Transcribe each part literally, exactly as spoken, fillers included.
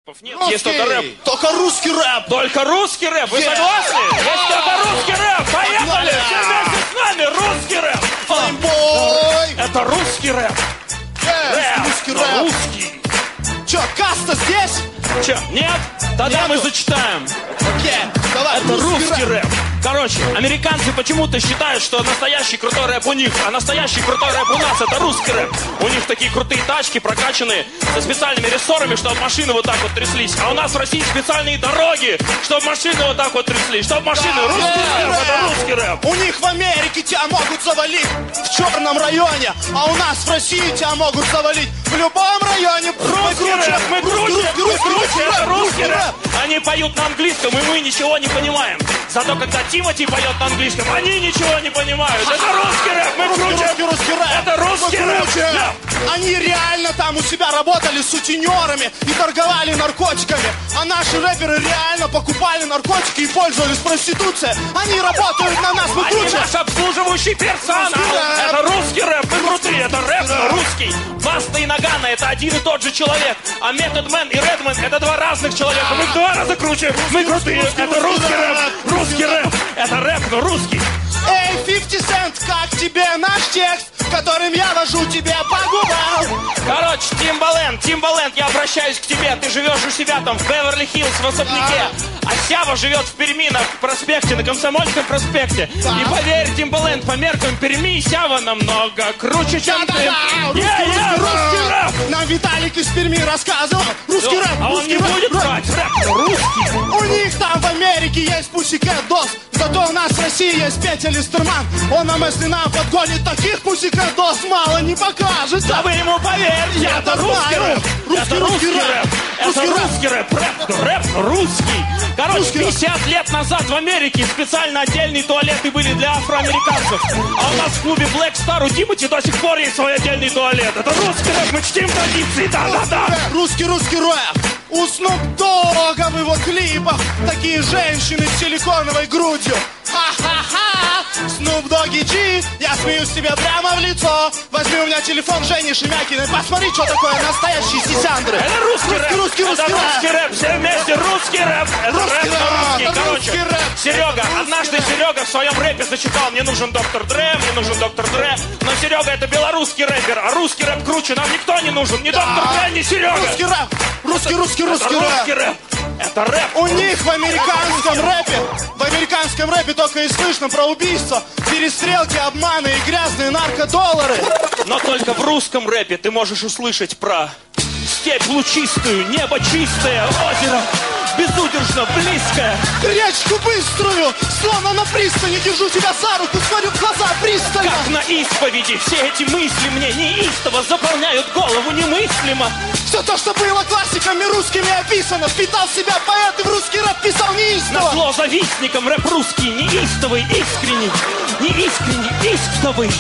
Нет, русский. есть только рэп. Только русский рэп. Только русский рэп, вы Yeah. согласны? Есть только русский рэп. Поехали, Yeah. все вместе с нами, русский рэп. Флеймбой. Это русский рэп. Yes, Рэп, русский но рэп. русский. Че, каста здесь? Че, нет? Тогда Нету. мы зачитаем. Окей, давай, Это русский рэп. Короче, американцы почему-то считают, что настоящий крутой рэп у них, а настоящий крутой рэп у нас — это русский рэп. У них такие крутые тачки, прокачанные, со специальными рессорами, чтобы машины вот так вот тряслись. А у нас в России специальные дороги, чтобы машины вот так вот тряслись. Чтобы машины... Да, русский русский рэп, рэп. это русский рэп. У них в Америке тебя могут завалить в черном районе, а у нас в России тебя могут завалить в любом районе. Русский рэп, мы круче, русский, мы русский, круче, русский это рэп, русский русский рэп. рэп. Они поют на английском, и мы ничего не понимаем. Зато когда Тимати поет на английском, они ничего не понимают. Это русский рэп, мы Русский, круче. русский, русский рэп. Это русский Мы рэп. круче. Да. Они реально там у себя работали с сутенерами и торговали наркотиками. А наши рэперы реально покупали наркотики и пользовались проституцией. Они работают на нас, мы Они круче. наш обслуживающий персонал. Русский рэп. Это русский рэп, мы крутые. Это рэп, но русский. Баста и Нагана — это один и тот же человек. А Метод Мэн и Редман — это два разных человека. Мы в два раза круче. Мы крутые. русский, Это русский русский рэп. рэп. Русский рэп. Это рэп, но русский. Эй, фифти Cent, как тебе наш текст, которым я вожу тебе по губам? Короче, Тимбаленд, Тимбаленд, я обращаюсь к тебе. Ты живешь у себя там в Беверли-Хиллз, в особняке. А Сява живет в Перми на проспекте, на Комсомольском проспекте. Да. И поверь, Тимбаленд, по меркам Перми Сява намного круче, чем ты. Да-да-да, русский, Yeah, yeah, русский, русский рэп. рэп. Нам Виталик из Перми рассказывал. Русский Ну, рэп, а он русский не рэп, будет рэп. брать рэп, но русский. У них там в Америке есть Pussycat Dolls, зато у нас в России есть Петя Листерман. Он нам, если нам подгонит таких Pussycat Dolls, мало не покажется. Да вы ему поверьте, Я это это русский знаю. рэп. Русский, Это русский русский рэп. рэп. Это Русский рэп. русский рэп. Рэп, но рэп, но русский. Короче, Русский рэп. пятьдесят лет назад в Америке специально отдельные туалеты были для афроамериканцев. А у нас в клубе Black Star у Тимати до сих пор есть свой отдельный туалет. Это русский рэп, мы чтим традиции, да-да-да. Русский, русский рэп. У Snoop Dogg в его клипах такие женщины с силиконовой грудью. Ха-ха-ха! Snoop Doggy G, я смеюсь тебе прямо в лицо. Возьми у меня телефон Жени Шемякиной, посмотри, что такое настоящие сисяндры. Это русский рэп. Русский, русский, Это русский русский рэп. Все вместе русский рэп. Это Русский рэп, но рэп. русский. Это Короче, русский рэп. Серега, Это однажды русский Серега в своем рэпе зачитал: мне нужен доктор Дре, мне нужен доктор Дре. Но Серега — это белорусский рэпер, а русский рэп круче. Нам никто не нужен. Ни доктор Дре, ни Серега. Русский рэп. Русский, русский, Это русский русский рэп. рэп. Это рэп. У них в американском рэпе, в американском рэпе только и слышно про убийства, перестрелки, обманы и грязные наркодоллары. Но только в русском рэпе ты можешь услышать про степь лучистую, небо чистое, озеро безудержно близкое. Речку быструю, словно на пристани, держу тебя за руку, смотрю в глаза пристально. Как на исповеди все эти мысли мне неистово заполняют голову немыслимо. Все то, что было классиками русскими описано, впитал в себя поэт и в русский рэп писал неистово. На зло завистникам рэп русский неистовый, искренний, неискренний, истовый.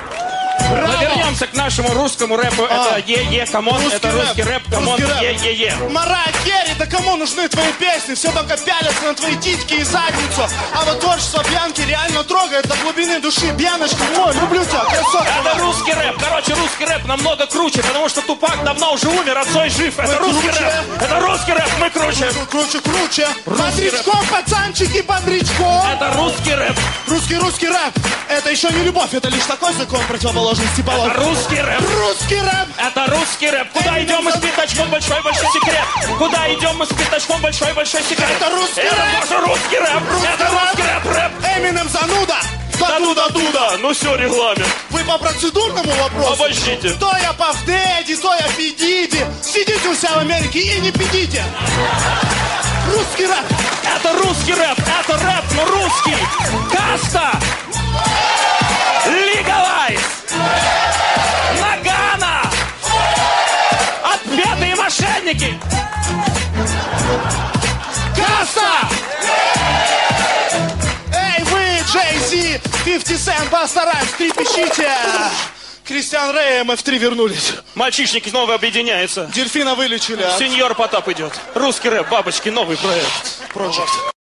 Но вернемся к нашему русскому рэпу. А. Это е-е, камон, Русский это рэп. русский рэп, камон, Русский рэп. е-е-е. Марайя Керри, да кому нужны твои песни? Все только пялятся на твои титьки и задницу. А вот творчество Бьянки реально трогает до глубины души. Бьяночка, мой, люблю тебя, красотка. Это русский рэп. Короче, русский рэп намного круче, потому что Тупак давно уже умер, а Цой жив. Это Мы русский круче. рэп. Это русский рэп, мы круче. Круче, круче. Русский Бодрячком, пацанчики, бодрячком. Это русский рэп. Русский, русский рэп. Это еще не любовь, это лишь такой закон противоположности Это полов. русский рэп. Русский рэп. Это русский рэп. Куда идем мы с пятачком, большой-большой секрет. Куда идем мы с пятачком, большой-большой секрет. Это русский Это рэп. тоже русский рэп. Русский Это русский рэп, рэп. Эминем зануда. Да-дуда-дуда. Ну все, регламент. Вы по процедурному вопросу? Обождите. То я Паф Дэдди, то я Пи Диди. Сидите у себя в Америке и не пидите. Русский рэп. Это русский рэп. Это рэп, но русский. Каста. Legalize. Нагана. Отпетые мошенники. Каста! Эй, вы, Джей Зи, фифти Cent, Баста Раймс, трепещите! Кристиан Рэй, эм эф три вернулись. Мальчишники снова объединяются. Дельфина вылечили. а? Сеньор Потап идет. Русский рэп, бабочки, новый проект. Project.